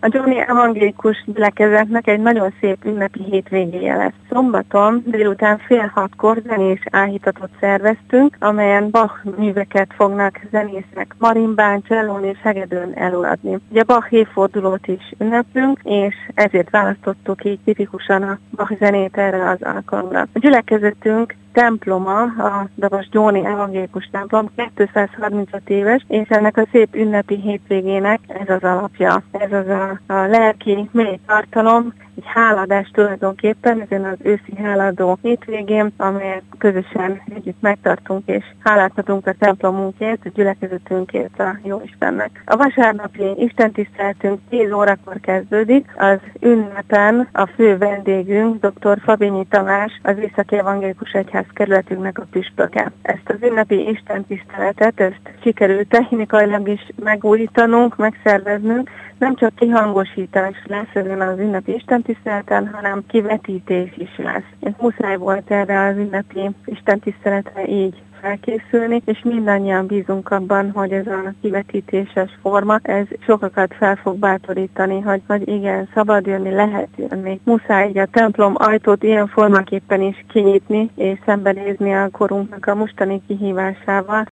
A Gyóni Evangélikus Gyülekezetnek egy nagyon szép ünnepi hétvégéje lesz. Szombaton délután 5:30 zenés áhítatot szerveztünk, amelyen Bach műveket fognak zenészek marimbán, csellón és hegedűn előadni. Ugye Bach évfordulót is ünneplünk, és ezért választottuk így tipikusan a Bach zenét erre az alkalomra. A gyülekezetünk temploma, a Dabas Gyóni Evangélikus templom 235 éves, és ennek a szép ünnepi hétvégének ez az alapja. Ez az a lelki mély tartalom, egy háladás tulajdonképpen, ezen az őszi háladó hétvégén, amelyet közösen együtt megtartunk, és hálát adunk a templomunkért, a gyülekezetünkért a Jóistennek. A vasárnapi istentiszteletünk 10 órakor kezdődik, az ünnepen a fő vendégünk, dr. Fabényi Tamás, az Északi Evangélikus Egyház kerületünknek a püspöke. Ezt az ünnepi istentiszteletet, ezt sikerült technikailag is megújítanunk, megszerveznünk, nem csak kihangosítás lesz ezen az ünnepi istentiszteleten, hanem kivetítés is lesz. És muszáj volt erre az ünnepi istentiszteletre így felkészülni, és mindannyian bízunk abban, hogy ez a kivetítéses forma, ez sokakat fel fog bátorítani, hogy igen, szabad jönni, lehet jönni. Muszáj így a templom ajtót ilyen formaképpen is kinyitni, és szembenézni a korunknak a mostani kihívásával,